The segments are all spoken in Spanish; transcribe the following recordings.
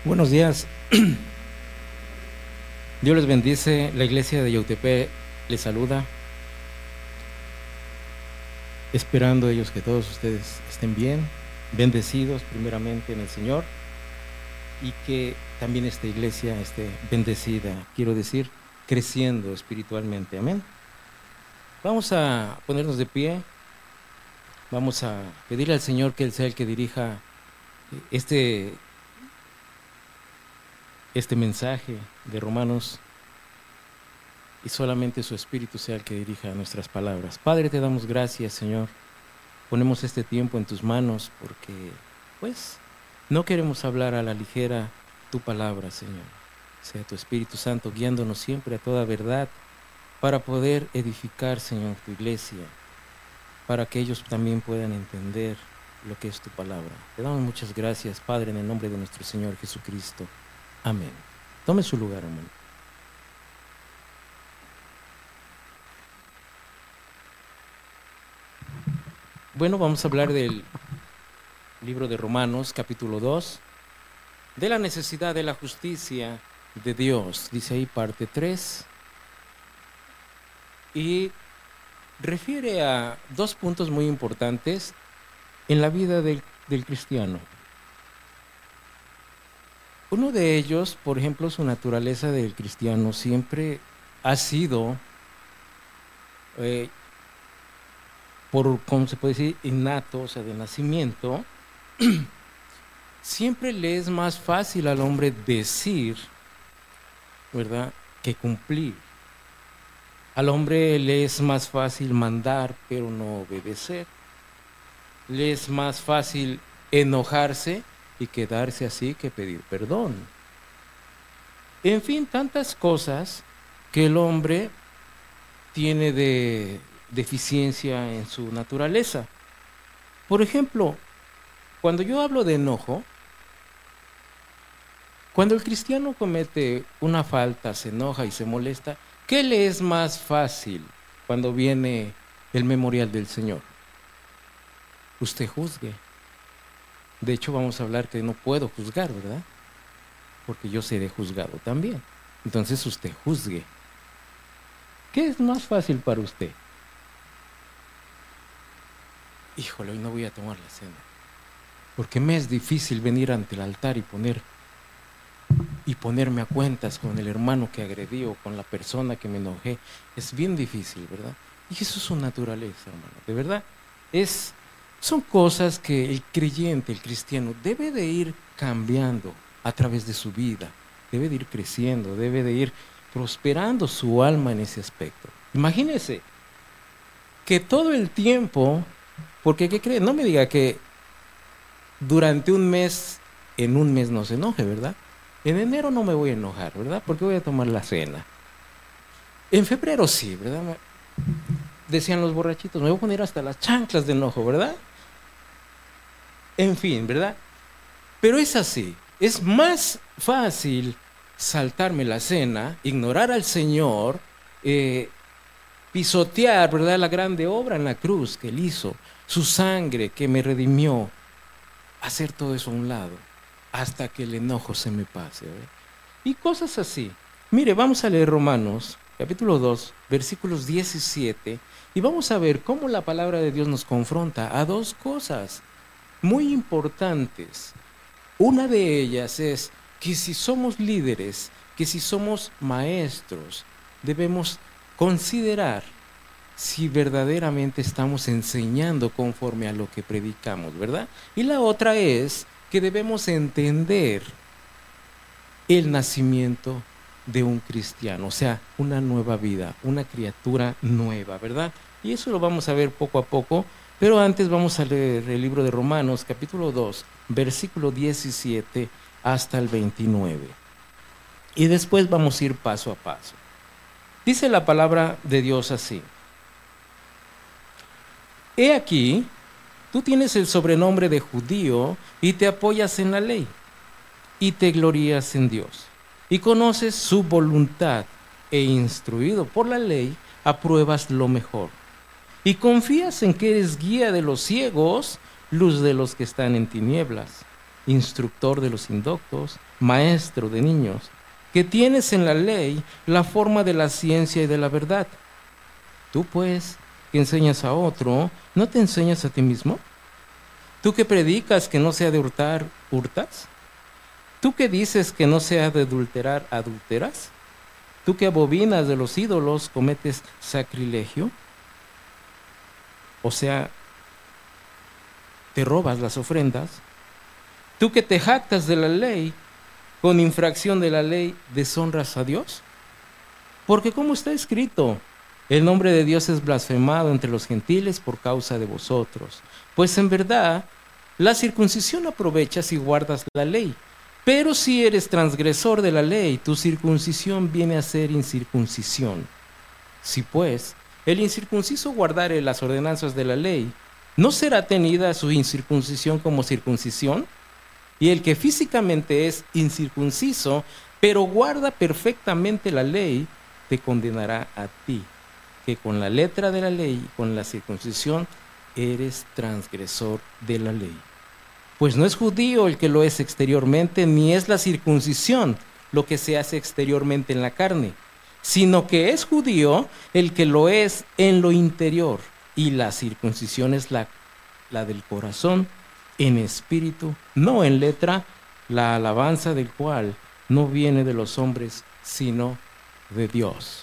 Buenos días. Dios les bendice. La iglesia de Yautepec les saluda, esperando ellos que todos ustedes estén bien, bendecidos primeramente en el Señor, y que también esta iglesia esté bendecida, quiero decir, creciendo espiritualmente. Amén. Vamos a ponernos de pie. Vamos a pedirle al Señor que Él sea el que dirija este mensaje de Romanos, y solamente su Espíritu sea el que dirija nuestras palabras. Padre, te damos gracias, Señor. Ponemos este tiempo en tus manos porque, pues, no queremos hablar a la ligera tu palabra, Señor. Sea tu Espíritu Santo guiándonos siempre a toda verdad para poder edificar, Señor, tu iglesia, para que ellos también puedan entender lo que es tu palabra. Te damos muchas gracias, Padre, en el nombre de nuestro Señor Jesucristo. Amén. Tome su lugar, hermano. Bueno, vamos a hablar del libro de Romanos, capítulo 2, de la necesidad de la justicia de Dios. Dice ahí parte 3. Y refiere a dos puntos muy importantes en la vida del cristiano. Uno de ellos, por ejemplo, su naturaleza del cristiano siempre ha sido, ¿cómo se puede decir? Innato, o sea, de nacimiento. Siempre le es más fácil al hombre decir, ¿verdad?, que cumplir. Al hombre le es más fácil mandar, pero no obedecer. Le es más fácil enojarse y quedarse así que pedir perdón. En fin, tantas cosas que el hombre tiene de deficiencia en su naturaleza. Por ejemplo, cuando yo hablo de enojo, cuando el cristiano comete una falta, se enoja y se molesta, ¿qué le es más fácil cuando viene el memorial del Señor? Usted juzgue. De hecho, vamos a hablar que no puedo juzgar, ¿verdad? Porque yo seré juzgado también. Entonces usted juzgue. ¿Qué es más fácil para usted? Híjole, hoy no voy a tomar la cena, porque me es difícil venir ante el altar y ponerme a cuentas con el hermano que agredí o con la persona que me enojé. Es bien difícil, ¿verdad? Y eso es su naturaleza, hermano. De verdad, son cosas que el creyente, el cristiano, debe de ir cambiando a través de su vida. Debe de ir creciendo, debe de ir prosperando su alma en ese aspecto. Imagínese que todo el tiempo, porque ¿qué cree? No me diga que durante un mes, en un mes no se enoje, ¿verdad? En enero no me voy a enojar, ¿verdad? Porque voy a tomar la cena. En febrero sí, ¿verdad? Decían los borrachitos, me voy a poner hasta las chanclas de enojo, ¿verdad? En fin, ¿verdad? Pero es así. Es más fácil saltarme la cena, ignorar al Señor, pisotear, ¿verdad?, la grande obra en la cruz que Él hizo, su sangre que me redimió, hacer todo eso a un lado, hasta que el enojo se me pase, ¿verdad? Y cosas así. Mire, vamos a leer Romanos, capítulo 2, versículos 17, y vamos a ver cómo la palabra de Dios nos confronta a dos cosas muy importantes. Una de ellas es que si somos líderes, que si somos maestros, debemos considerar si verdaderamente estamos enseñando conforme a lo que predicamos, ¿verdad? Y la otra es que debemos entender el nacimiento de un cristiano, o sea, una nueva vida, una criatura nueva, ¿verdad? Y eso lo vamos a ver poco a poco, pero antes vamos a leer el libro de Romanos, capítulo 2, versículo 17 hasta el 29. Y después vamos a ir paso a paso. Dice la palabra de Dios así: He aquí, tú tienes el sobrenombre de judío y te apoyas en la ley y te glorías en Dios y conoces su voluntad e instruido por la ley apruebas lo mejor y confías en que eres guía de los ciegos, luz de los que están en tinieblas, instructor de los indoctos, maestro de niños, que tienes en la ley la forma de la ciencia y de la verdad. Tú, pues, que enseñas a otro, ¿no te enseñas a ti mismo? Tú que predicas que no se ha de hurtar, ¿hurtas? ¿Tú que dices que no se ha de adulterar, adulteras? ¿Tú que abominas de los ídolos, cometes sacrilegio? O sea, te robas las ofrendas. ¿Tú que te jactas de la ley, con infracción de la ley, deshonras a Dios? Porque como está escrito, el nombre de Dios es blasfemado entre los gentiles por causa de vosotros. Pues en verdad, la circuncisión aprovecha si guardas la ley. Pero si eres transgresor de la ley, tu circuncisión viene a ser incircuncisión. Si pues el incircunciso guardare las ordenanzas de la ley, ¿no será tenida su incircuncisión como circuncisión? Y el que físicamente es incircunciso, pero guarda perfectamente la ley, te condenará a ti, que con la letra de la ley y con la circuncisión eres transgresor de la ley. Pues no es judío el que lo es exteriormente, ni es la circuncisión lo que se hace exteriormente en la carne, sino que es judío el que lo es en lo interior, y la circuncisión es la del corazón, en espíritu, no en letra, la alabanza del cual no viene de los hombres, sino de Dios.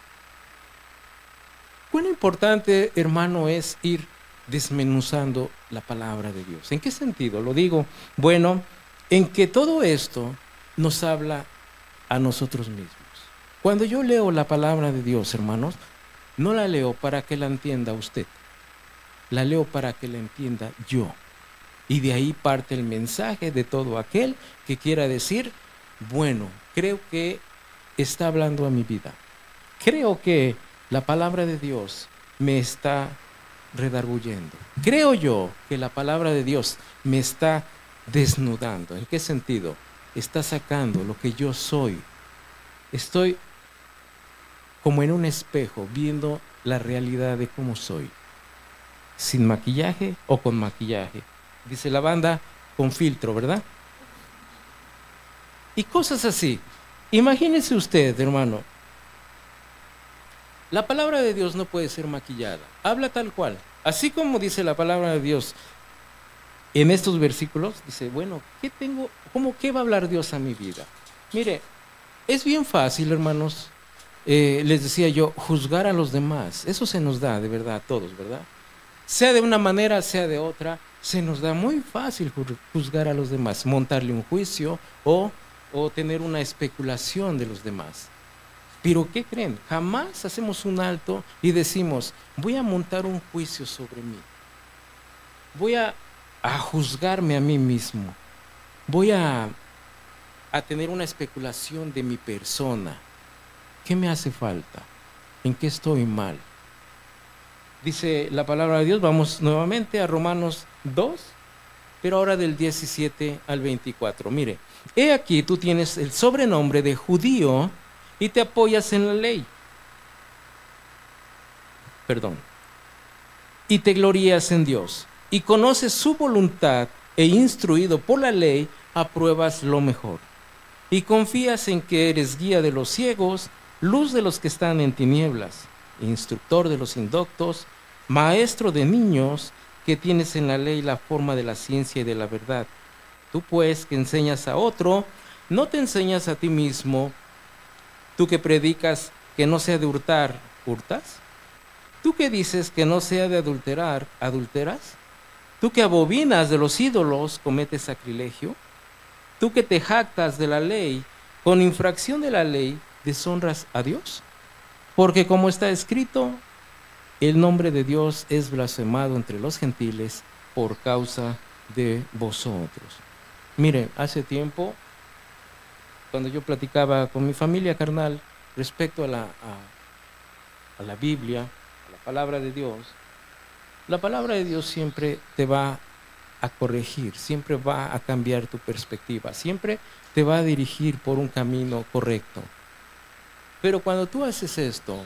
Cuán importante, hermano, es ir desmenuzando la palabra de Dios. ¿En qué sentido? Lo digo, bueno, en que todo esto nos habla a nosotros mismos. Cuando yo leo la palabra de Dios, hermanos, no la leo para que la entienda usted, la leo para que la entienda yo. Y de ahí parte el mensaje de todo aquel que quiera decir, bueno, creo que está hablando a mi vida. Creo que la palabra de Dios me está redarguyendo. Creo yo que la palabra de Dios me está desnudando. ¿En qué sentido? Está sacando lo que yo soy. Estoy como en un espejo viendo la realidad de cómo soy. Sin maquillaje o con maquillaje. Dice la banda, con filtro, ¿verdad? Y cosas así. Imagínese usted, hermano, la palabra de Dios no puede ser maquillada. Habla tal cual. Así como dice la palabra de Dios en estos versículos, dice, bueno, ¿qué va a hablar Dios a mi vida? Mire, es bien fácil, hermanos, les decía yo, juzgar a los demás. Eso se nos da, de verdad, a todos, ¿verdad? Sea de una manera, sea de otra, se nos da muy fácil juzgar a los demás, montarle un juicio o tener una especulación de los demás. Pero ¿qué creen? Jamás hacemos un alto y decimos, voy a montar un juicio sobre mí. Voy a juzgarme a mí mismo. Voy a tener una especulación de mi persona. ¿Qué me hace falta? ¿En qué estoy mal? Dice la palabra de Dios, vamos nuevamente a Romanos 2, pero ahora del 17 al 24. Mire, he aquí tú tienes el sobrenombre de judío y te apoyas en la ley. Y te glorías en Dios. Y conoces su voluntad e instruido por la ley, apruebas lo mejor. Y confías en que eres guía de los ciegos, luz de los que están en tinieblas, instructor de los indoctos, maestro de niños, que tienes en la ley la forma de la ciencia y de la verdad. Tú pues, que enseñas a otro, no te enseñas a ti mismo. Tú que predicas que no se ha de hurtar, ¿hurtas? Tú que dices que no se ha de adulterar, ¿adulteras? Tú que abominas de los ídolos, ¿cometes sacrilegio? Tú que te jactas de la ley, con infracción de la ley, ¿deshonras a Dios? Porque como está escrito, el nombre de Dios es blasfemado entre los gentiles por causa de vosotros. Mire, hace tiempo, cuando yo platicaba con mi familia carnal respecto a la Biblia, a la palabra de Dios, la palabra de Dios siempre te va a corregir, siempre va a cambiar tu perspectiva, siempre te va a dirigir por un camino correcto. Pero cuando tú haces esto,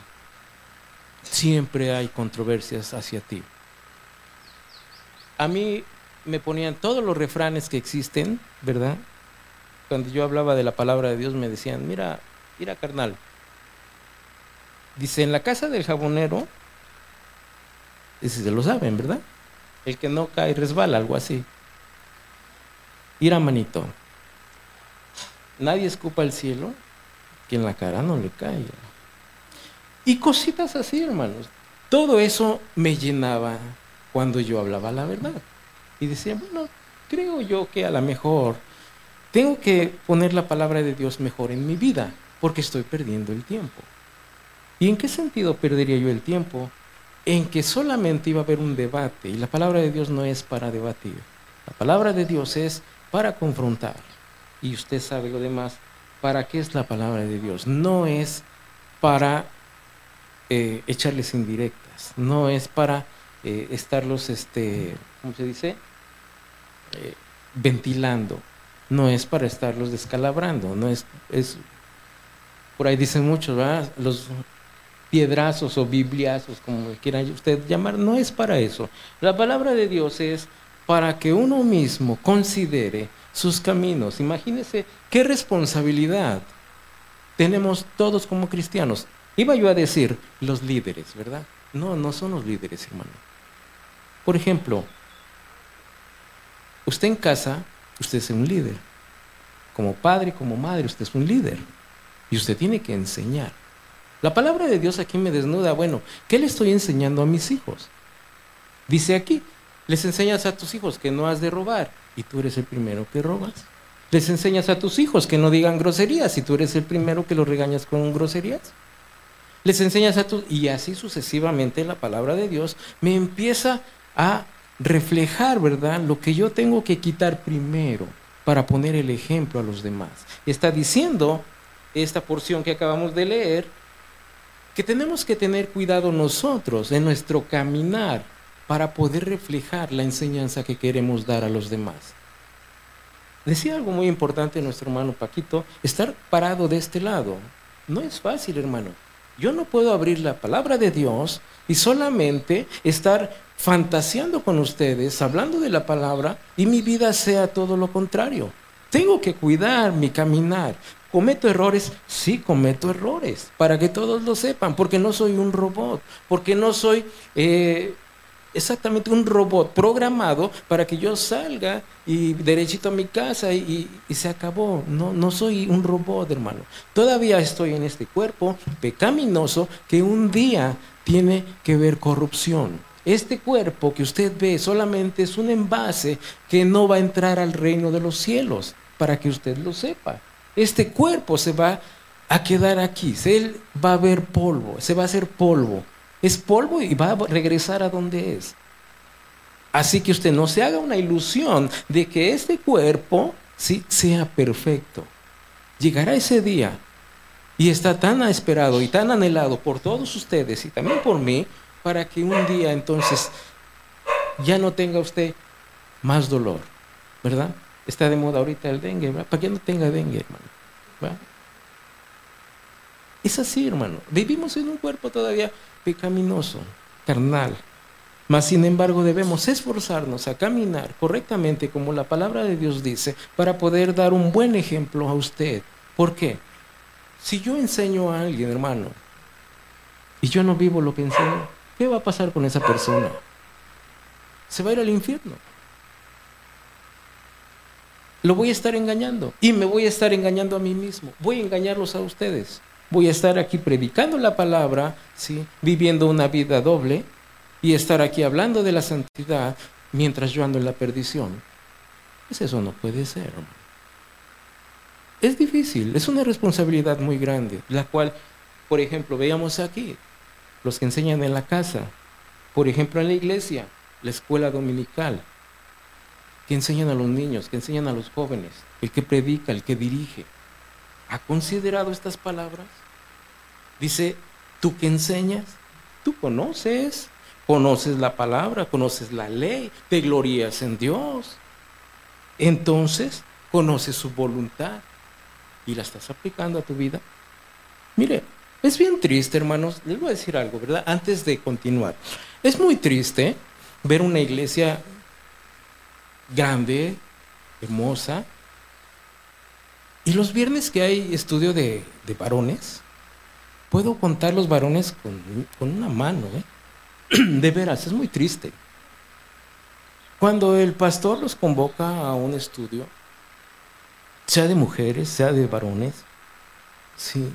siempre hay controversias hacia ti. A mí me ponían todos los refranes que existen, ¿verdad? Cuando yo hablaba de la palabra de Dios me decían, mira, mira carnal, dice, en la casa del jabonero, ese se lo saben, ¿verdad? El que no cae resbala, algo así. Mira, manito, nadie escupa al cielo que en la cara no le caiga. Y cositas así, hermanos. Todo eso me llenaba cuando yo hablaba la verdad. Y decía, bueno, creo yo que a lo mejor tengo que poner la palabra de Dios mejor en mi vida, porque estoy perdiendo el tiempo. ¿Y en qué sentido perdería yo el tiempo? En que solamente iba a haber un debate, y la palabra de Dios no es para debatir. La palabra de Dios es para confrontar. Y usted sabe lo demás, ¿para qué es la palabra de Dios? No es para echarles indirectas, no es para estarlos, ¿cómo se dice? Ventilando, no es para estarlos descalabrando, no es por ahí dicen muchos, ¿verdad? Los piedrazos o bibliazos, como quiera usted llamar, no es para eso. La palabra de Dios es para que uno mismo considere sus caminos. Imagínese qué responsabilidad tenemos todos como cristianos. Iba yo a decir los líderes, ¿verdad? No, no son los líderes, hermano. Por ejemplo, usted en casa, usted es un líder. Como padre, como madre, usted es un líder. Y usted tiene que enseñar. La palabra de Dios aquí me desnuda. Bueno, ¿qué le estoy enseñando a mis hijos? Dice aquí, les enseñas a tus hijos que no has de robar, y tú eres el primero que robas. Les enseñas a tus hijos que no digan groserías, y tú eres el primero que los regañas con groserías. Les enseñas a tus... Y así sucesivamente la palabra de Dios me empieza a reflejar, ¿verdad?, lo que yo tengo que quitar primero para poner el ejemplo a los demás. Está diciendo esta porción que acabamos de leer, que tenemos que tener cuidado nosotros en nuestro caminar para poder reflejar la enseñanza que queremos dar a los demás. Decía algo muy importante nuestro hermano Paquito, estar parado de este lado. No es fácil, hermano. Yo no puedo abrir la palabra de Dios y solamente estar fantaseando con ustedes, hablando de la palabra, y mi vida sea todo lo contrario. Tengo que cuidar mi caminar. ¿Cometo errores? Sí, cometo errores, para que todos lo sepan, porque no soy un robot, porque no soy exactamente un robot programado para que yo salga y derechito a mi casa y se acabó. No, no soy un robot, hermano. Todavía estoy en este cuerpo pecaminoso que un día tiene que ver corrupción. Este cuerpo que usted ve solamente es un envase que no va a entrar al reino de los cielos, para que usted lo sepa. Este cuerpo se va a quedar aquí, él va a ver polvo, se va a hacer polvo. Es polvo y va a regresar a donde es. Así que usted no se haga una ilusión de que este cuerpo sí sea perfecto. Llegará ese día y está tan esperado y tan anhelado por todos ustedes y también por mí, para que un día entonces ya no tenga usted más dolor, ¿verdad? Está de moda ahorita el dengue, ¿verdad? Para que no tenga dengue, hermano, ¿verdad? Es así, hermano. Vivimos en un cuerpo todavía pecaminoso, carnal. Mas, sin embargo, debemos esforzarnos a caminar correctamente como la palabra de Dios dice, para poder dar un buen ejemplo a usted. ¿Por qué? Si yo enseño a alguien, hermano, y yo no vivo lo que enseño, ¿qué va a pasar con esa persona? Se va a ir al infierno. Lo voy a estar engañando y me voy a estar engañando a mí mismo. Voy a engañarlos a ustedes. Voy a estar aquí predicando la palabra, ¿sí?, viviendo una vida doble, y estar aquí hablando de la santidad mientras yo ando en la perdición. Pues eso no puede ser, hermano. Es difícil, es una responsabilidad muy grande, la cual, por ejemplo, veamos aquí, los que enseñan en la casa, por ejemplo en la iglesia, la escuela dominical, que enseñan a los niños, que enseñan a los jóvenes, el que predica, el que dirige. ¿Ha considerado estas palabras? Dice, tú que enseñas, tú conoces la palabra, conoces la ley, te glorías en Dios. Entonces, conoces su voluntad y la estás aplicando a tu vida. Mire, es bien triste, hermanos, les voy a decir algo, ¿verdad? Antes de continuar. Es muy triste ver una iglesia grande, hermosa. Y los viernes que hay estudio de varones, puedo contar los varones con una mano, ¿eh? De veras, es muy triste. Cuando el pastor los convoca a un estudio, sea de mujeres, sea de varones, sí,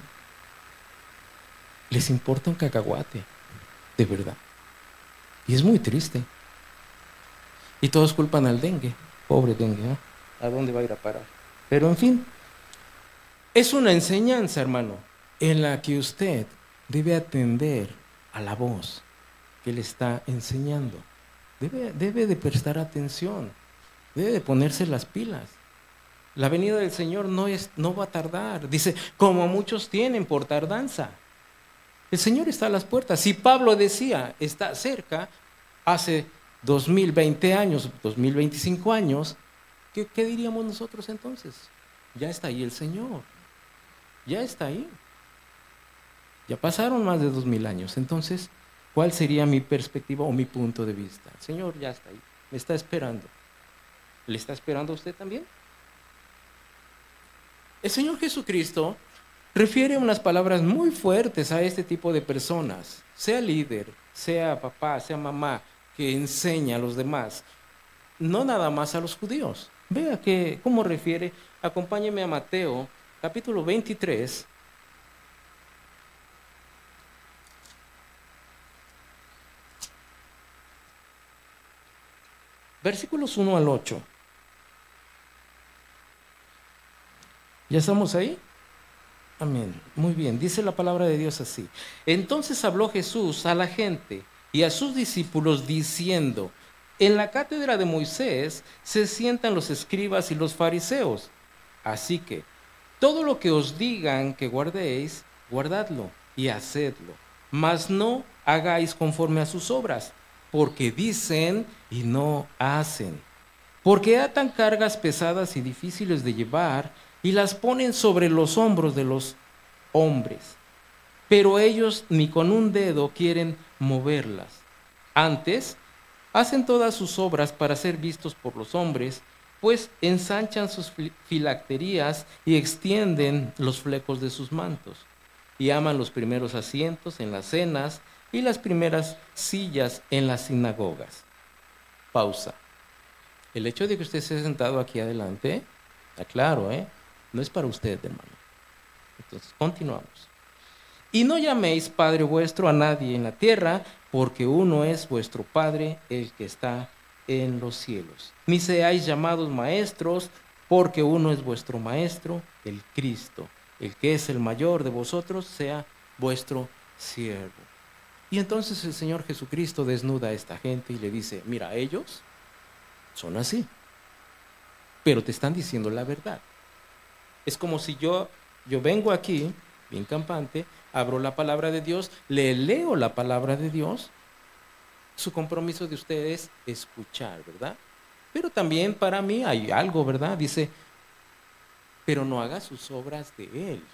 les importa un cacahuate, de verdad. Y es muy triste. Y todos culpan al dengue, pobre dengue, ¿no? ¿A dónde va a ir a parar? Pero en fin, es una enseñanza, hermano, en la que usted debe atender a la voz que le está enseñando. Debe de prestar atención, debe de ponerse las pilas. La venida del Señor no va a tardar. Dice, como muchos tienen por tardanza. El Señor está a las puertas. Si Pablo decía, está cerca, hace 2020 años, 2025 años, ¿qué diríamos nosotros entonces? Ya está ahí el Señor. Ya está ahí. Ya pasaron más de 2000 años. Entonces, ¿cuál sería mi perspectiva o mi punto de vista? El Señor ya está ahí. Me está esperando. ¿Le está esperando a usted también? El Señor Jesucristo refiere unas palabras muy fuertes a este tipo de personas, sea líder, sea papá, sea mamá, que enseña a los demás, no nada más a los judíos. Vea cómo refiere, acompáñeme a Mateo, capítulo 23, versículos 1 al 8. ¿Ya estamos ahí? Amén. Muy bien. Dice la palabra de Dios así. Entonces habló Jesús a la gente y a sus discípulos diciendo, en la cátedra de Moisés se sientan los escribas y los fariseos. Así que todo lo que os digan que guardéis, guardadlo y hacedlo. Mas no hagáis conforme a sus obras, porque dicen y no hacen. Porque atan cargas pesadas y difíciles de llevar y las ponen sobre los hombros de los hombres, pero ellos ni con un dedo quieren moverlas. Antes, hacen todas sus obras para ser vistos por los hombres, pues ensanchan sus filacterías y extienden los flecos de sus mantos, y aman los primeros asientos en las cenas y las primeras sillas en las sinagogas. Pausa. El hecho de que usted esté sentado aquí adelante, está claro, no es para usted, hermano. Entonces, continuamos. Y no llaméis Padre vuestro a nadie en la tierra, porque uno es vuestro Padre, el que está en los cielos. Ni seáis llamados maestros, porque uno es vuestro Maestro, el Cristo. El que es el mayor de vosotros sea vuestro siervo. Y entonces el Señor Jesucristo desnuda a esta gente y le dice, mira, ellos son así, pero te están diciendo la verdad. Es como si yo vengo aquí, bien campante, abro la palabra de Dios, le leo la palabra de Dios. Su compromiso de ustedes es escuchar, ¿verdad? Pero también para mí hay algo, ¿verdad? Dice, pero no haga sus obras de Él,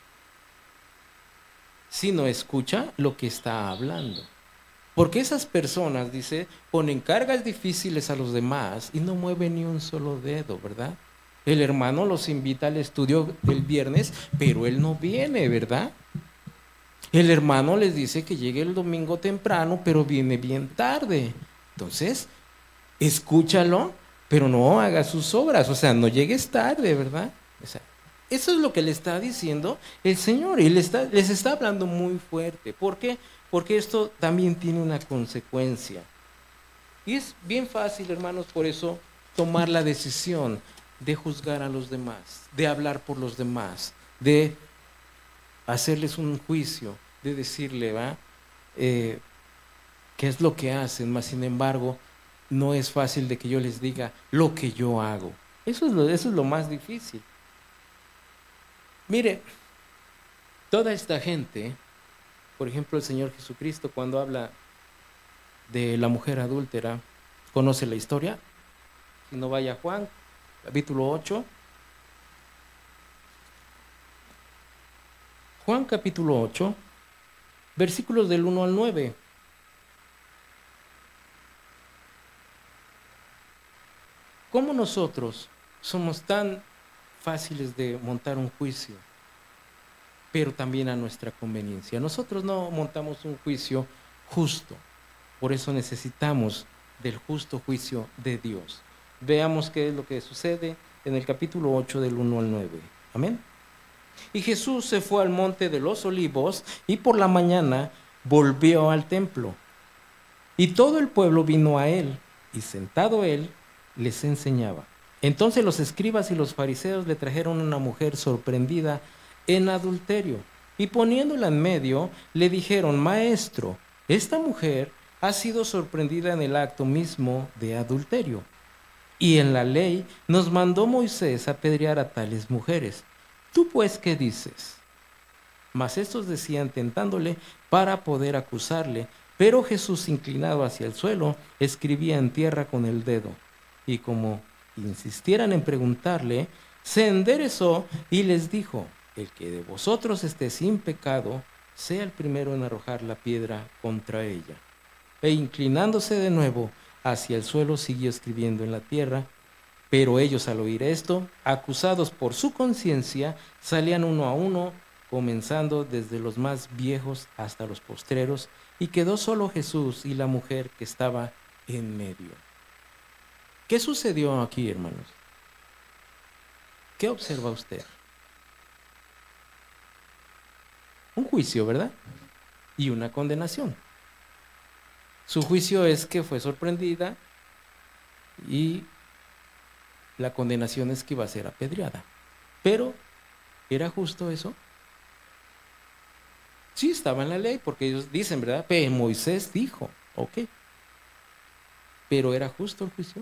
sino escucha lo que está hablando. Porque esas personas, dice, ponen cargas difíciles a los demás y no mueven ni un solo dedo, ¿verdad? El hermano los invita al estudio el viernes, pero él no viene, ¿verdad? El hermano les dice que llegue el domingo temprano, pero viene bien tarde. Entonces, escúchalo, pero no haga sus obras, o sea, no llegues tarde, ¿verdad? O sea, eso es lo que le está diciendo el Señor y les está hablando muy fuerte. ¿Por qué? Porque esto también tiene una consecuencia. Y es bien fácil, hermanos, por eso tomar la decisión de juzgar a los demás, de hablar por los demás, de hacerles un juicio, de decirle, ¿va? ¿Qué es lo que hacen? Mas, sin embargo, no es fácil de que yo les diga lo que yo hago. Eso es lo más difícil. Mire, toda esta gente, por ejemplo, el Señor Jesucristo, cuando habla de la mujer adúltera, ¿conoce la historia? Si no, vaya a Juan, capítulo 8. Juan capítulo 8, versículos del 1 al 9. ¿Cómo nosotros somos tan fáciles de montar un juicio, pero también a nuestra conveniencia? Nosotros no montamos un juicio justo, por eso necesitamos del justo juicio de Dios. Veamos qué es lo que sucede en el capítulo 8 del 1 al 9. Amén. Y Jesús se fue al monte de los olivos y por la mañana volvió al templo. Y todo el pueblo vino a él, y sentado él, les enseñaba. Entonces los escribas y los fariseos le trajeron una mujer sorprendida en adulterio, y poniéndola en medio, le dijeron: Maestro, esta mujer ha sido sorprendida en el acto mismo de adulterio. Y en la ley nos mandó Moisés apedrear a tales mujeres. ¿Tú pues qué dices? Mas estos decían tentándole para poder acusarle. Pero Jesús, inclinado hacia el suelo, escribía en tierra con el dedo. Y como insistieran en preguntarle, se enderezó y les dijo: El que de vosotros esté sin pecado, sea el primero en arrojar la piedra contra ella. E inclinándose de nuevo hacia el suelo, siguió escribiendo en la tierra. Pero ellos, al oír esto, acusados por su conciencia, salían uno a uno, comenzando desde los más viejos hasta los postreros, y quedó solo Jesús y la mujer que estaba en medio. ¿Qué sucedió aquí, hermanos? ¿Qué observa usted? Un juicio, ¿verdad? Y una condenación. Su juicio es que fue sorprendida y la condenación es que iba a ser apedreada. Pero, ¿era justo eso? Sí, estaba en la ley, porque ellos dicen, ¿verdad? Pero Moisés dijo, ok. Pero ¿era justo el juicio?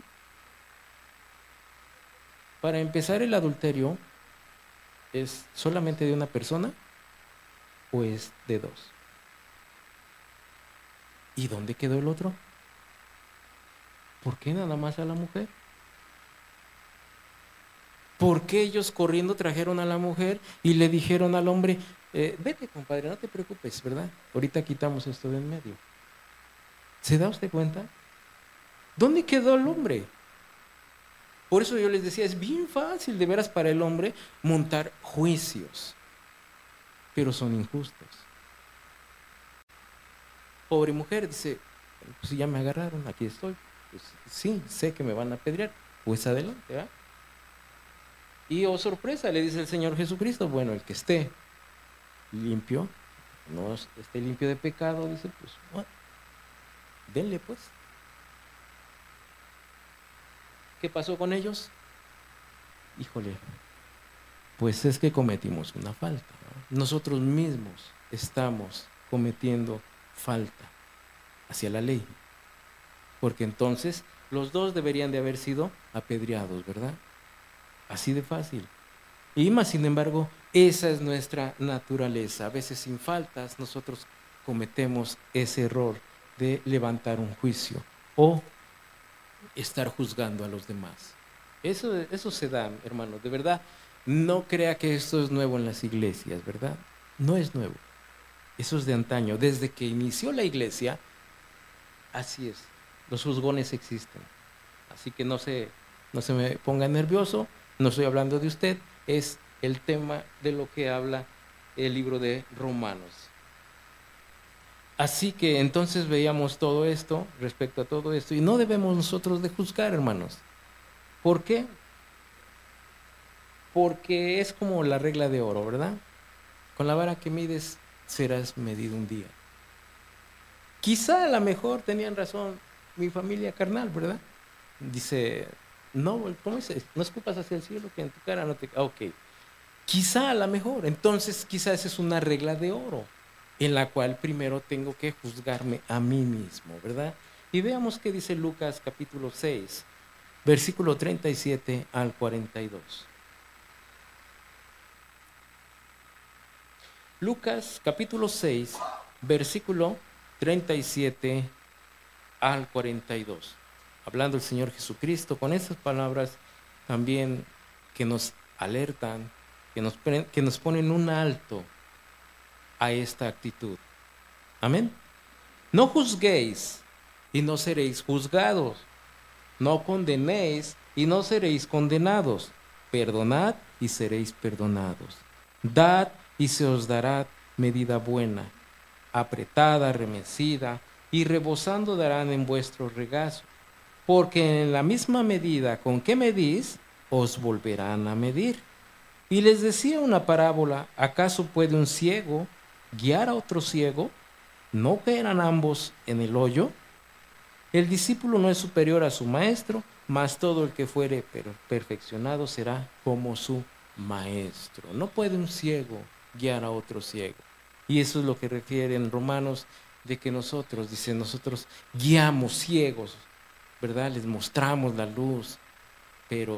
Para empezar, ¿el adulterio es solamente de una persona o es de dos? ¿Y dónde quedó el otro? ¿Por qué nada más a la mujer? ¿Por qué ellos corriendo trajeron a la mujer y le dijeron al hombre: vete, compadre, no te preocupes, ¿verdad? Ahorita quitamos esto de en medio. ¿Se da usted cuenta? ¿Dónde quedó el hombre? Por eso yo les decía, es bien fácil de veras para el hombre montar juicios, pero son injustos. Pobre mujer, dice: pues si ya me agarraron, aquí estoy. Pues sí, sé que me van a apedrear, pues adelante, ¿verdad? Y oh sorpresa, le dice el Señor Jesucristo: bueno, el que esté limpio, no esté limpio de pecado, dice, pues bueno, denle pues. ¿Qué pasó con ellos? Híjole, pues es que cometimos una falta, ¿no? Nosotros mismos estamos cometiendo falta hacia la ley, porque entonces los dos deberían de haber sido apedreados, ¿verdad? Así de fácil. Y más, sin embargo, esa es nuestra naturaleza. A veces sin faltas nosotros cometemos ese error de levantar un juicio o estar juzgando a los demás. Eso se da, hermano. De verdad, no crea que esto es nuevo en las iglesias, ¿verdad? No es nuevo. Eso es de antaño. Desde que inició la iglesia, así es. Los juzgones existen. Así que no se me ponga nervioso. No estoy hablando de usted, es el tema de lo que habla el libro de Romanos. Así que entonces veíamos todo esto, respecto a todo esto, y no debemos nosotros de juzgar, hermanos. ¿Por qué? Porque es como la regla de oro, ¿verdad? Con la vara que mides serás medido un día. Quizá a lo mejor tenían razón mi familia carnal, ¿verdad? Dice: no, ¿cómo dice? No escupas hacia el cielo que en tu cara no te... Ok, quizá a lo mejor, entonces quizá esa es una regla de oro, en la cual primero tengo que juzgarme a mí mismo, ¿verdad? Y veamos qué dice Lucas capítulo 6, versículo 37 al 42. Lucas capítulo 6, versículo 37 al 42. Hablando el Señor Jesucristo con esas palabras también que nos alertan, que nos ponen un alto a esta actitud. Amén. No juzguéis y no seréis juzgados, No condenéis y no seréis condenados. Perdonad y seréis perdonados. Dad y se os dará medida buena, apretada, remecida y rebosando darán en vuestro regazo. Porque en la misma medida con que medís, os volverán a medir. Y les decía una parábola: ¿acaso puede un ciego guiar a otro ciego? ¿No caerán ambos en el hoyo? El discípulo no es superior a su maestro, mas todo el que fuere perfeccionado será como su maestro. No puede un ciego guiar a otro ciego. Y eso es lo que refiere en Romanos, de que nosotros, dice, nosotros guiamos ciegos, ¿verdad? Les mostramos la luz. Pero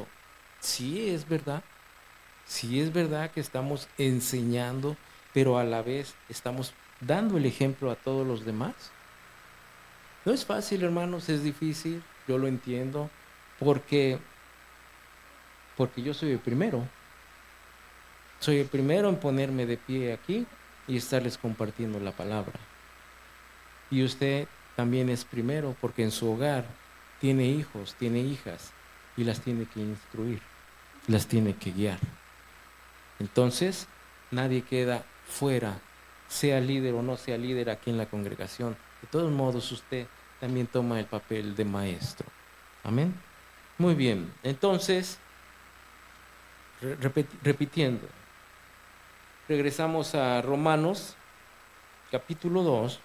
sí es verdad que estamos enseñando, pero a la vez estamos dando el ejemplo a todos los demás. No es fácil, hermanos, es difícil, yo lo entiendo, porque, porque yo soy el primero. Soy el primero en ponerme de pie aquí y estarles compartiendo la palabra. Y usted también es primero, porque en su hogar tiene hijos, tiene hijas, y las tiene que instruir, las tiene que guiar. Entonces, nadie queda fuera, sea líder o no sea líder aquí en la congregación. De todos modos, usted también toma el papel de maestro. Amén. Muy bien, entonces, repitiendo, regresamos a Romanos, capítulo 2,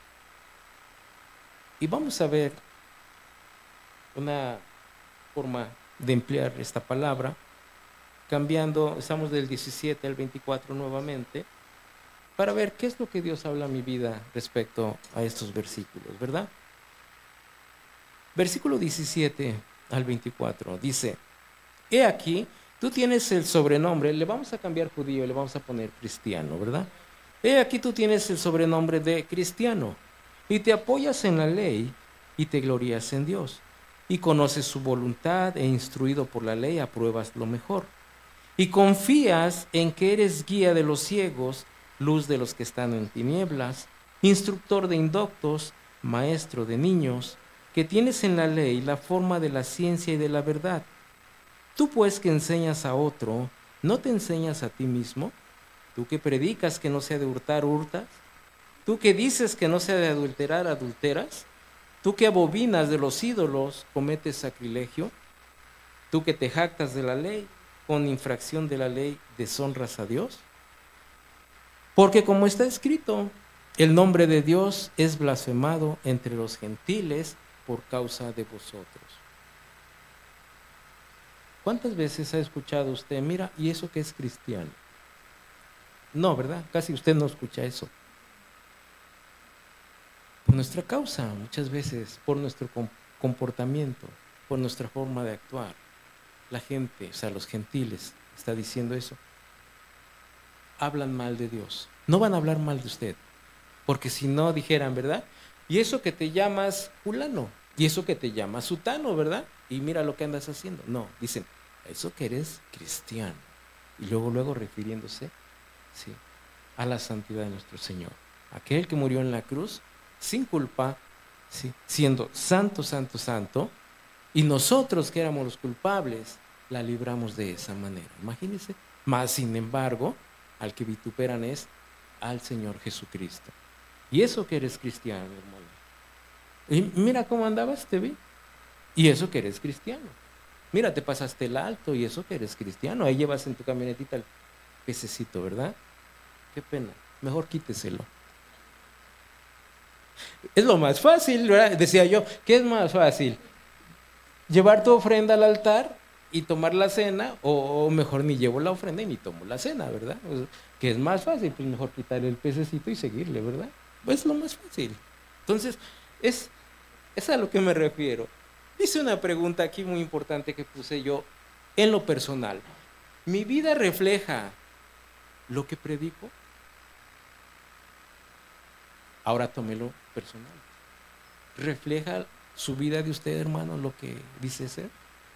y vamos a ver una forma de emplear esta palabra, cambiando, estamos del 17 al 24 nuevamente, para ver qué es lo que Dios habla a mi vida respecto a estos versículos, ¿verdad? Versículo 17 al 24 dice: he aquí, tú tienes el sobrenombre, le vamos a cambiar judío, le vamos a poner cristiano, ¿verdad? He aquí, tú tienes el sobrenombre de cristiano, y te apoyas en la ley, y te glorías en Dios, y conoces su voluntad, e instruido por la ley, apruebas lo mejor. Y confías en que eres guía de los ciegos, luz de los que están en tinieblas, instructor de indoctos, maestro de niños, que tienes en la ley la forma de la ciencia y de la verdad. Tú pues que enseñas a otro, ¿no te enseñas a ti mismo? Tú que predicas que no se ha de hurtar, hurtas. Tú que dices que no se ha de adulterar, adulteras. Tú que abominas de los ídolos, cometes sacrilegio. Tú que te jactas de la ley, con infracción de la ley deshonras a Dios. Porque como está escrito, el nombre de Dios es blasfemado entre los gentiles por causa de vosotros. ¿Cuántas veces ha escuchado usted, mira, y eso que es cristiano? No, ¿verdad? Casi usted no escucha eso. Por nuestra causa, muchas veces, por nuestro comportamiento, por nuestra forma de actuar. La gente, o sea, los gentiles, está diciendo eso. Hablan mal de Dios. No van a hablar mal de usted, porque si no dijeran, ¿verdad? Y eso que te llamas fulano, y eso que te llamas sutano, ¿verdad? Y mira lo que andas haciendo. No, dicen, eso que eres cristiano. Y luego refiriéndose, sí, a la santidad de nuestro Señor. Aquel que murió en la cruz sin culpa, sí, siendo santo, santo, santo, y nosotros que éramos los culpables, la libramos de esa manera. Imagínense. Mas, sin embargo, al que vituperan es al Señor Jesucristo. Y eso que eres cristiano, hermano. Y mira cómo andabas, te vi. Y eso que eres cristiano. Mira, te pasaste el alto y eso que eres cristiano. Ahí llevas en tu camionetita el pececito, ¿verdad? Qué pena. Mejor quíteselo. Es lo más fácil, ¿verdad? Decía yo, ¿qué es más fácil? ¿Llevar tu ofrenda al altar y tomar la cena? O mejor ni llevo la ofrenda y ni tomo la cena, ¿verdad? Pues, ¿qué es más fácil? Pues mejor quitarle el pececito y seguirle, ¿verdad? Pues es lo más fácil. Entonces, es a lo que me refiero. Hice una pregunta aquí muy importante que puse yo en lo personal. ¿Mi vida refleja lo que predico? Ahora tómelo personal. ¿Refleja su vida de usted, hermano, lo que dice ser?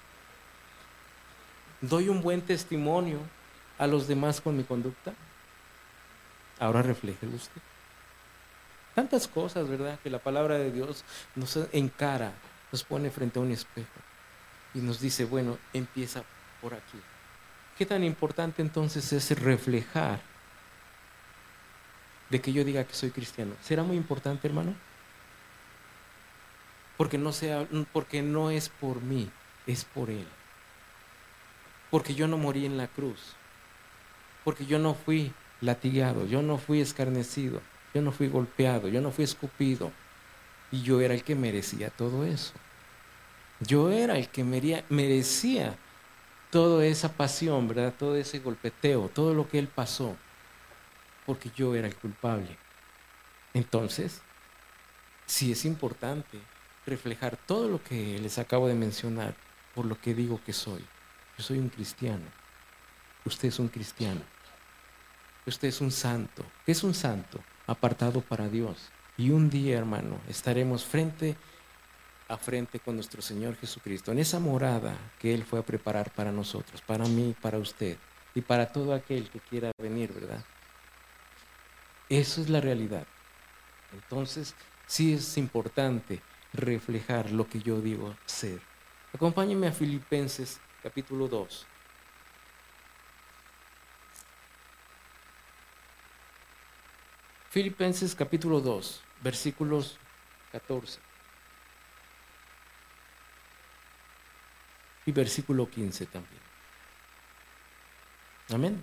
¿Doy un buen testimonio a los demás con mi conducta? Ahora refléjelo usted. Tantas cosas, ¿verdad? Que la palabra de Dios nos encara, nos pone frente a un espejo. y nos dice, bueno, empieza por aquí. ¿Qué tan importante entonces es reflejar de que yo diga que soy cristiano? ¿Será muy importante, hermano? Porque no es por mí, es por Él. Porque yo no morí en la cruz. Porque yo no fui latigado, yo no fui escarnecido, yo no fui golpeado, yo no fui escupido. Y yo era el que merecía todo eso. Yo era el que merecía toda esa pasión, ¿verdad? Todo ese golpeteo, todo lo que Él pasó. Porque yo era el culpable. Entonces, sí es importante reflejar todo lo que les acabo de mencionar por lo que digo que soy. Yo soy un cristiano. Usted es un cristiano. Usted es un santo. ¿Qué es un santo? Apartado para Dios. Y un día, hermano, estaremos frente a frente con nuestro Señor Jesucristo, en esa morada que Él fue a preparar para nosotros, para mí, para usted y para todo aquel que quiera venir, ¿verdad? Eso es la realidad. Entonces, sí es importante reflejar lo que yo digo ser. Acompáñenme a Filipenses capítulo 2. Filipenses capítulo 2, versículos 14 y versículo 15 también. Amén.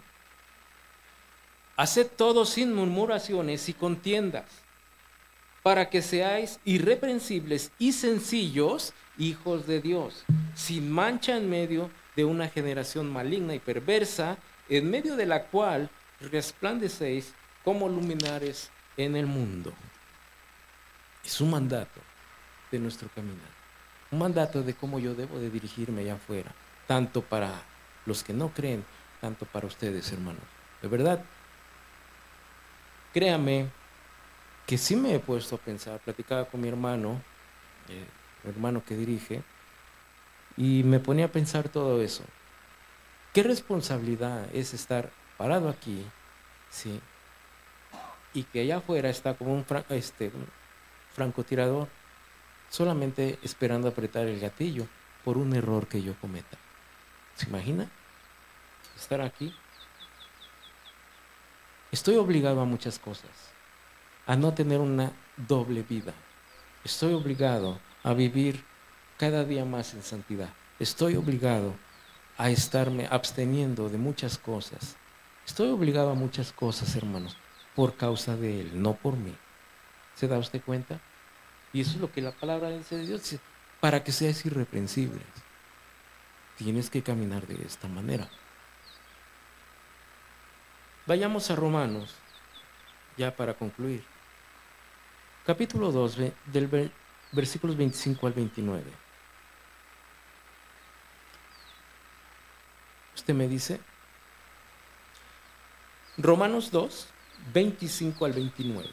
Haced todo sin murmuraciones y contiendas, para que seáis irreprensibles y sencillos, hijos de Dios, sin mancha en medio de una generación maligna y perversa, en medio de la cual resplandecéis como luminares en el mundo. Es un mandato de nuestro caminar, un mandato de cómo yo debo de dirigirme allá afuera, tanto para los que no creen, tanto para ustedes, hermanos. De verdad, créame que sí me he puesto a pensar. Platicaba con mi hermano que dirige, y me ponía a pensar todo eso. ¿Qué responsabilidad es estar parado aquí, sí, y que allá afuera está como un francotirador, solamente esperando apretar el gatillo por un error que yo cometa? ¿Se imagina? Estar aquí. Estoy obligado a muchas cosas, a no tener una doble vida. Estoy obligado a vivir cada día más en santidad. Estoy obligado a estarme absteniendo de muchas cosas. Estoy obligado a muchas cosas, hermanos, por causa de Él, no por mí. ¿Se da usted cuenta? Y eso es lo que la palabra dice de Dios, dice, para que seas irreprensible. Tienes que caminar de esta manera. Vayamos a Romanos, ya para concluir. Capítulo 2, del versículos 25 al 29. Usted me dice, Romanos 2, 25 al 29.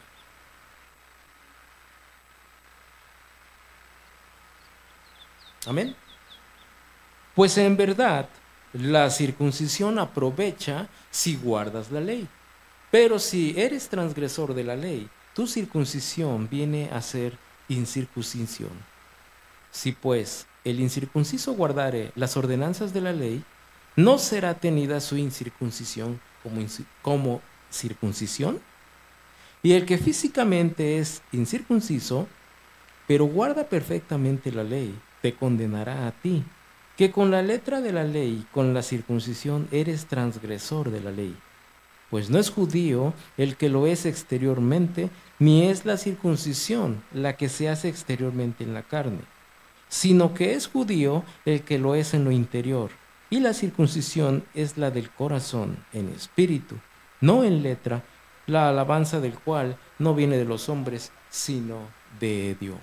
Amén. Pues en verdad, la circuncisión aprovecha si guardas la ley. Pero si eres transgresor de la ley, tu circuncisión viene a ser incircuncisión. Si pues el incircunciso guardare las ordenanzas de la ley, ¿no será tenida su incircuncisión como circuncisión? Y el que físicamente es incircunciso, pero guarda perfectamente la ley, te condenará a ti, que con la letra de la ley, con la circuncisión, eres transgresor de la ley. Pues no es judío el que lo es exteriormente, ni es la circuncisión la que se hace exteriormente en la carne, sino que es judío el que lo es en lo interior, y la circuncisión es la del corazón en espíritu, no en letra, la alabanza del cual no viene de los hombres, sino de Dios.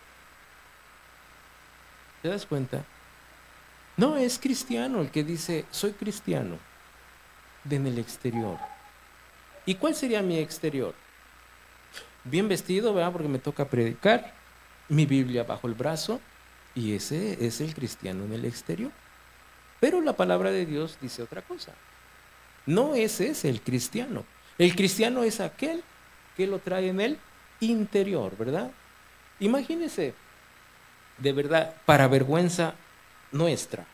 ¿Te das cuenta? No es cristiano el que dice, soy cristiano, en el exterior. ¿Y cuál sería mi exterior? Bien vestido, ¿verdad? Porque me toca predicar, mi Biblia bajo el brazo, y ese es el cristiano en el exterior. Pero la palabra de Dios dice otra cosa. No ese es el cristiano. El cristiano es aquel que lo trae en el interior, ¿verdad? Imagínese, de verdad, para vergüenza nuestra.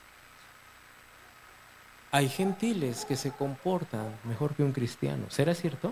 Hay gentiles que se comportan mejor que un cristiano. ¿Será cierto?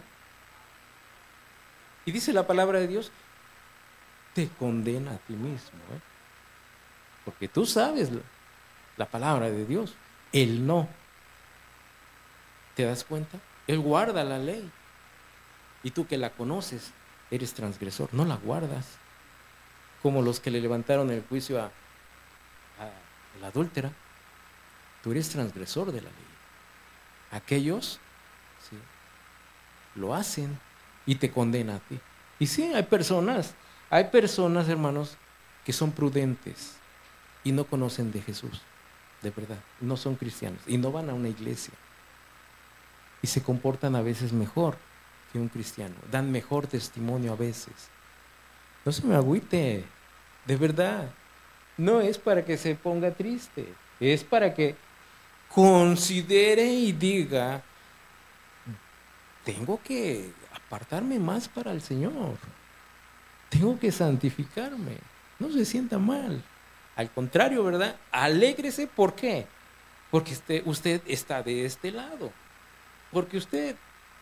Y dice la palabra de Dios, te condena a ti mismo, ¿eh? Porque tú sabes la palabra de Dios. Él no. ¿Te das cuenta? Él guarda la ley. Y tú que la conoces, eres transgresor. No la guardas. Como los que le levantaron el juicio a la adúltera. Tú eres transgresor de la ley. Aquellos, ¿sí?, lo hacen y te condena a ti. Y sí, hay personas, hermanos, que son prudentes y no conocen de Jesús, de verdad, no son cristianos y no van a una iglesia y se comportan a veces mejor que un cristiano, dan mejor testimonio a veces. No se me agüite, de verdad, no es para que se ponga triste, es para que considere y diga, tengo que apartarme más para el Señor. Tengo que santificarme. No se sienta mal. Al contrario, ¿verdad? Alégrese. ¿Por qué? Porque usted está de este lado. Porque usted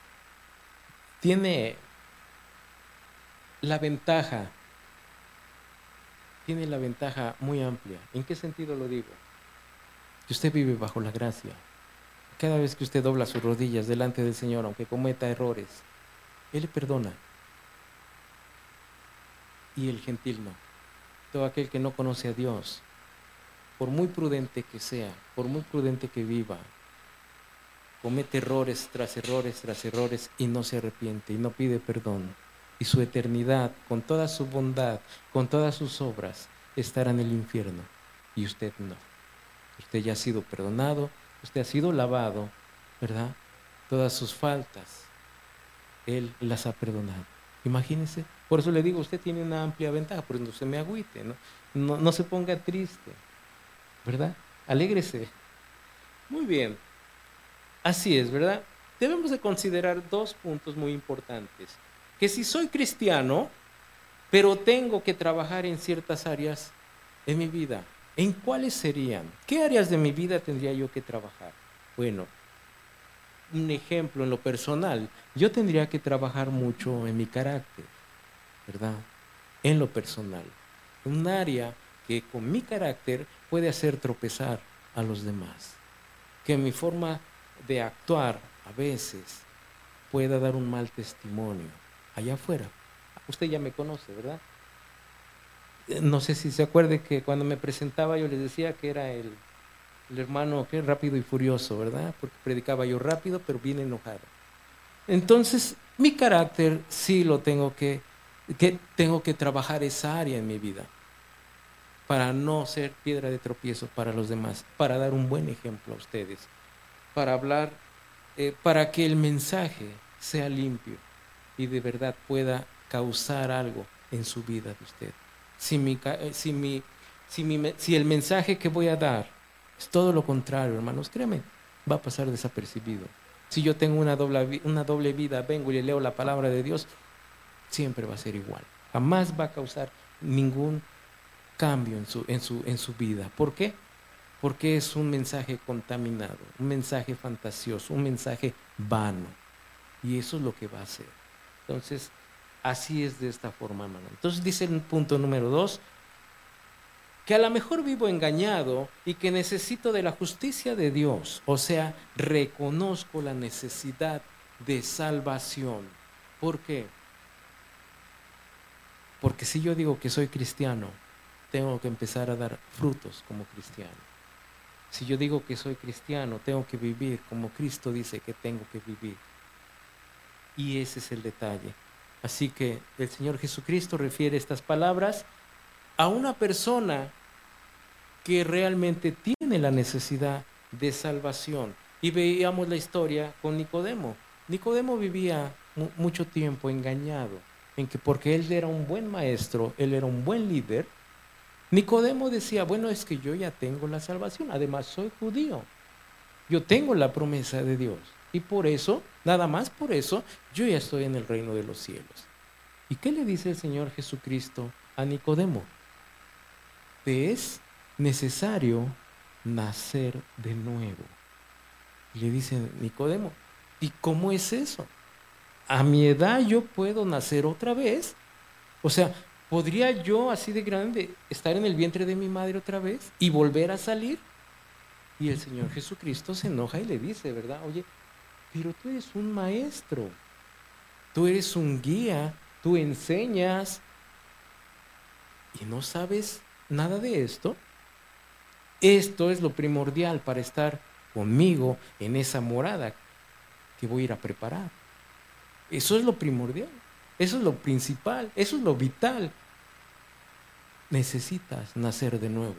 tiene la ventaja. Tiene la ventaja muy amplia. ¿En qué sentido lo digo? Que usted vive bajo la gracia. Cada vez que usted dobla sus rodillas delante del Señor, aunque cometa errores, Él le perdona. Y el gentil no. Todo aquel que no conoce a Dios, por muy prudente que sea, por muy prudente que viva, comete errores tras errores tras errores y no se arrepiente y no pide perdón. Y su eternidad, con toda su bondad, con todas sus obras, estará en el infierno. Y usted no. Usted ya ha sido perdonado, usted ha sido lavado, ¿verdad? Todas sus faltas, Él las ha perdonado. Imagínese. Por eso le digo, usted tiene una amplia ventaja, por eso no se me agüite, ¿no? No se ponga triste, ¿verdad? Alégrese. Muy bien. Así es, ¿verdad? Debemos de considerar dos puntos muy importantes. Que si soy cristiano, pero tengo que trabajar en ciertas áreas en mi vida, ¿en cuáles serían? ¿Qué áreas de mi vida tendría yo que trabajar? Bueno, un ejemplo en lo personal, yo tendría que trabajar mucho en mi carácter, ¿verdad? En lo personal. Un área que con mi carácter puede hacer tropezar a los demás. Que mi forma de actuar a veces pueda dar un mal testimonio allá afuera. Usted ya me conoce, ¿verdad? No sé si se acuerde que cuando me presentaba yo les decía que era el hermano que rápido y furioso, ¿verdad? Porque predicaba yo rápido, pero bien enojado. Entonces, mi carácter sí lo tengo que trabajar esa área en mi vida para no ser piedra de tropiezo para los demás, para dar un buen ejemplo a ustedes, para hablar, para que el mensaje sea limpio y de verdad pueda causar algo en su vida de usted. Si el mensaje que voy a dar es todo lo contrario, hermanos, créanme, va a pasar desapercibido. Si yo tengo una doble vida, vengo y le leo la palabra de Dios, siempre va a ser igual. Jamás va a causar ningún cambio en su vida. ¿Por qué? Porque es un mensaje contaminado, un mensaje fantasioso, un mensaje vano. Y eso es lo que va a hacer. Entonces, así es de esta forma, hermano. Entonces dice el punto número 2, que a lo mejor vivo engañado y que necesito de la justicia de Dios. O sea, reconozco la necesidad de salvación. ¿Por qué? Porque si yo digo que soy cristiano, tengo que empezar a dar frutos como cristiano. Si yo digo que soy cristiano, tengo que vivir como Cristo dice que tengo que vivir. Y ese es el detalle. Así que el Señor Jesucristo refiere estas palabras a una persona que realmente tiene la necesidad de salvación. Y veíamos la historia con Nicodemo. Nicodemo vivía mucho tiempo engañado, en que porque él era un buen maestro, él era un buen líder. Nicodemo decía, bueno, es que yo ya tengo la salvación, además soy judío, yo tengo la promesa de Dios y por eso, nada más por eso, yo ya estoy en el reino de los cielos. ¿Y qué le dice el Señor Jesucristo a Nicodemo? ¿Ves necesario nacer de nuevo. Y le dice Nicodemo, ¿y cómo es eso? ¿A mi edad yo puedo nacer otra vez? O sea, ¿podría yo así de grande estar en el vientre de mi madre otra vez y volver a salir? Y el Señor Jesucristo se enoja y le dice, ¿verdad? Oye, pero tú eres un maestro, tú eres un guía, tú enseñas y no sabes nada de esto. Esto es lo primordial para estar conmigo en esa morada que voy a ir a preparar. Eso es lo primordial, eso es lo principal, eso es lo vital. Necesitas nacer de nuevo.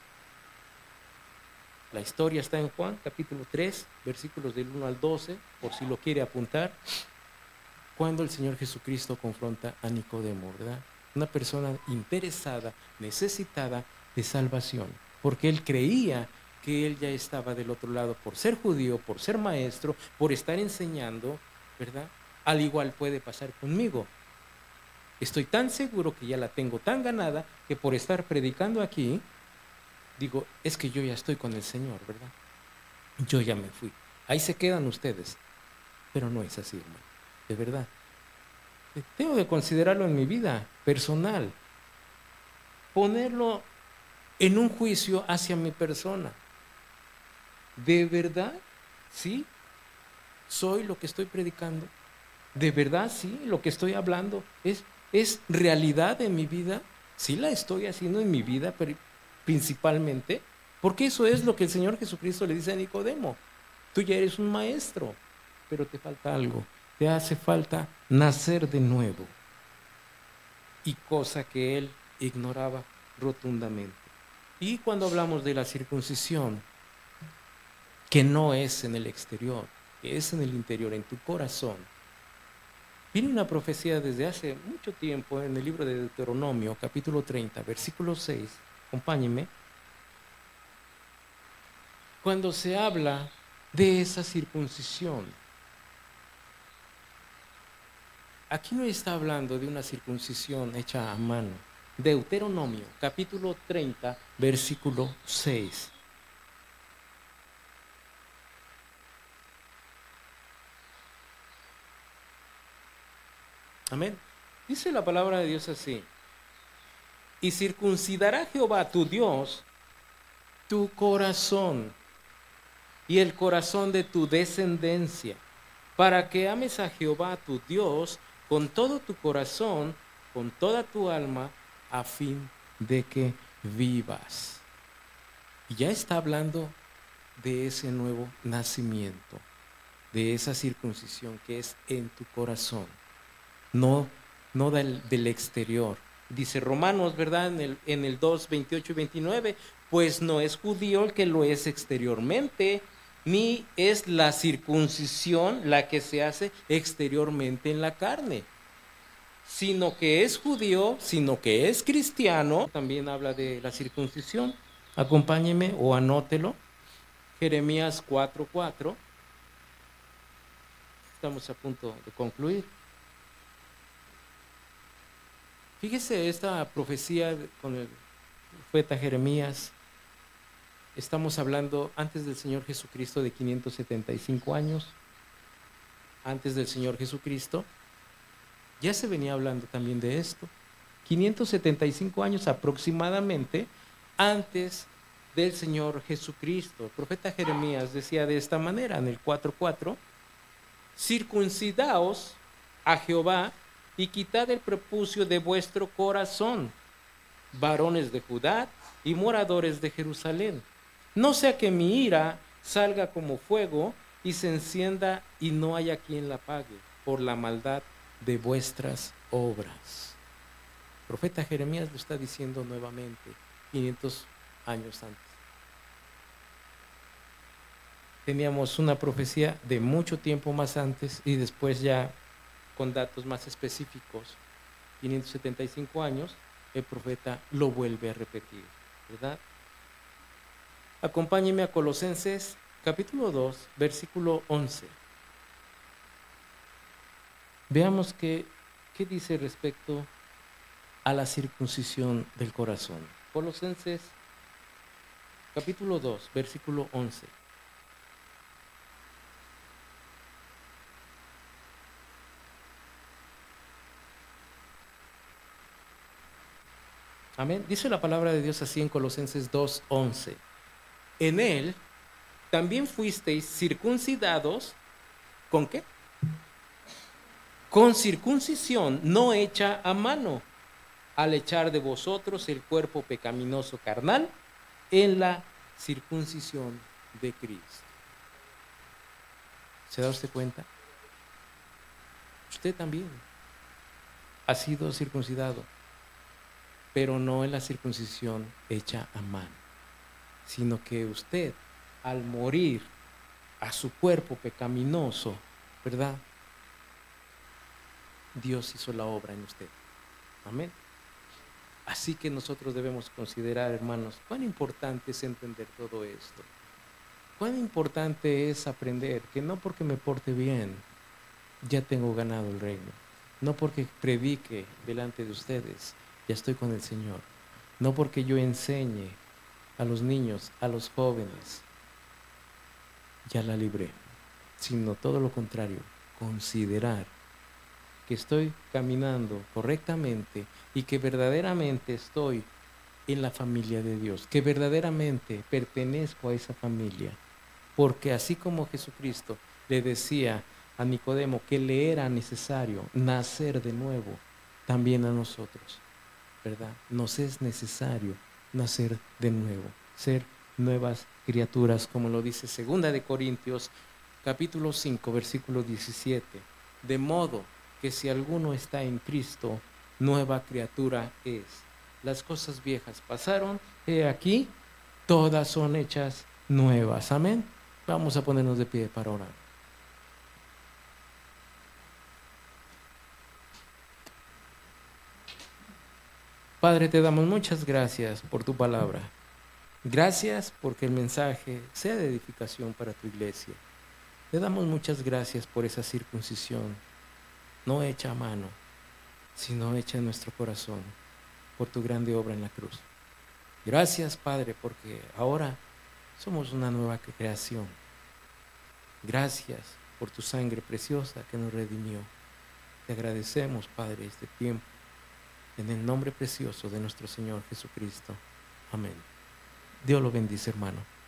La historia está en Juan, capítulo 3, versículos del 1 al 12, por si lo quiere apuntar, cuando el Señor Jesucristo confronta a Nicodemo, ¿verdad? Una persona interesada, necesitada de salvación, porque él creía que él ya estaba del otro lado por ser judío, por ser maestro, por estar enseñando, ¿verdad? Al igual puede pasar conmigo. Estoy tan seguro que ya la tengo tan ganada que por estar predicando aquí, digo, es que yo ya estoy con el Señor, ¿verdad? Yo ya me fui. Ahí se quedan ustedes. Pero no es así, hermano. De verdad. Tengo que considerarlo en mi vida personal. Ponerlo en un juicio hacia mi persona. ¿De verdad? ¿Sí? ¿Soy lo que estoy predicando? ¿De verdad sí? ¿Lo que estoy hablando es realidad en mi vida? ¿Sí la estoy haciendo en mi vida principalmente? Porque eso es lo que el Señor Jesucristo le dice a Nicodemo. Tú ya eres un maestro, pero te falta algo. Te hace falta nacer de nuevo. Y cosa que él ignoraba rotundamente. Y cuando hablamos de la circuncisión, que no es en el exterior, que es en el interior, en tu corazón, viene una profecía desde hace mucho tiempo en el libro de Deuteronomio, capítulo 30, versículo 6. Acompáñenme. Cuando se habla de esa circuncisión, aquí no está hablando de una circuncisión hecha a mano. Deuteronomio, capítulo 30, versículo 6. Amén. Dice la palabra de Dios así: y circuncidará Jehová tu Dios tu corazón y el corazón de tu descendencia, para que ames a Jehová tu Dios con todo tu corazón, con toda tu alma, a fin de que vivas. Y ya está hablando de ese nuevo nacimiento, de esa circuncisión que es en tu corazón, no del exterior. Dice Romanos, ¿verdad? En el 2, 28 y 29, pues no es judío el que lo es exteriormente, ni es la circuncisión la que se hace exteriormente en la carne, sino que es judío, sino que es cristiano. También habla de la circuncisión. Acompáñeme o anótelo. Jeremías 4:4. Estamos a punto de concluir. Fíjese esta profecía con el profeta Jeremías. Estamos hablando antes del Señor Jesucristo de 575 años. Antes del Señor Jesucristo. Ya se venía hablando también de esto. 575 años aproximadamente antes del Señor Jesucristo. El profeta Jeremías decía de esta manera en el 4:4: circuncidaos a Jehová y quitad el prepucio de vuestro corazón, varones de Judá y moradores de Jerusalén. No sea que mi ira salga como fuego y se encienda y no haya quien la pague por la maldad de vuestras obras. El profeta Jeremías lo está diciendo nuevamente 500 años antes. Teníamos una profecía de mucho tiempo más antes y después ya con datos más específicos, 575 años, el profeta lo vuelve a repetir, ¿verdad? Acompáñenme a Colosenses capítulo 2, versículo 11. Veamos qué dice respecto a la circuncisión del corazón. Colosenses capítulo 2, versículo 11. Amén. Dice la palabra de Dios así en Colosenses 2, 11. En él también fuisteis circuncidados. ¿Con qué? Con circuncisión no hecha a mano, al echar de vosotros el cuerpo pecaminoso carnal en la circuncisión de Cristo. ¿Se da usted cuenta? Usted también ha sido circuncidado, pero no en la circuncisión hecha a mano, sino que usted, al morir a su cuerpo pecaminoso, ¿verdad? Dios hizo la obra en usted. Amén. Así que nosotros debemos considerar, hermanos, cuán importante es entender todo esto. Cuán importante es aprender que no porque me porte bien, ya tengo ganado el reino. No porque predique delante de ustedes, ya estoy con el Señor. No porque yo enseñe a los niños, a los jóvenes, ya la libré. Sino todo lo contrario, considerar que estoy caminando correctamente y que verdaderamente estoy en la familia de Dios, que verdaderamente pertenezco a esa familia. Porque así como Jesucristo le decía a Nicodemo que le era necesario nacer de nuevo, también a nosotros, ¿verdad? Nos es necesario nacer de nuevo, ser nuevas criaturas, como lo dice 2 de Corintios, capítulo 5, versículo 17. De modo que si alguno está en Cristo, nueva criatura es. Las cosas viejas pasaron, he aquí, todas son hechas nuevas. Amén. Vamos a ponernos de pie para orar. Padre, te damos muchas gracias por tu palabra. Gracias porque el mensaje sea de edificación para tu iglesia. Te damos muchas gracias por esa circuncisión, no hecha a mano, sino hecha en nuestro corazón, por tu grande obra en la cruz. Gracias, Padre, porque ahora somos una nueva creación. Gracias por tu sangre preciosa que nos redimió. Te agradecemos, Padre, este tiempo, en el nombre precioso de nuestro Señor Jesucristo. Amén. Dios lo bendice, hermano.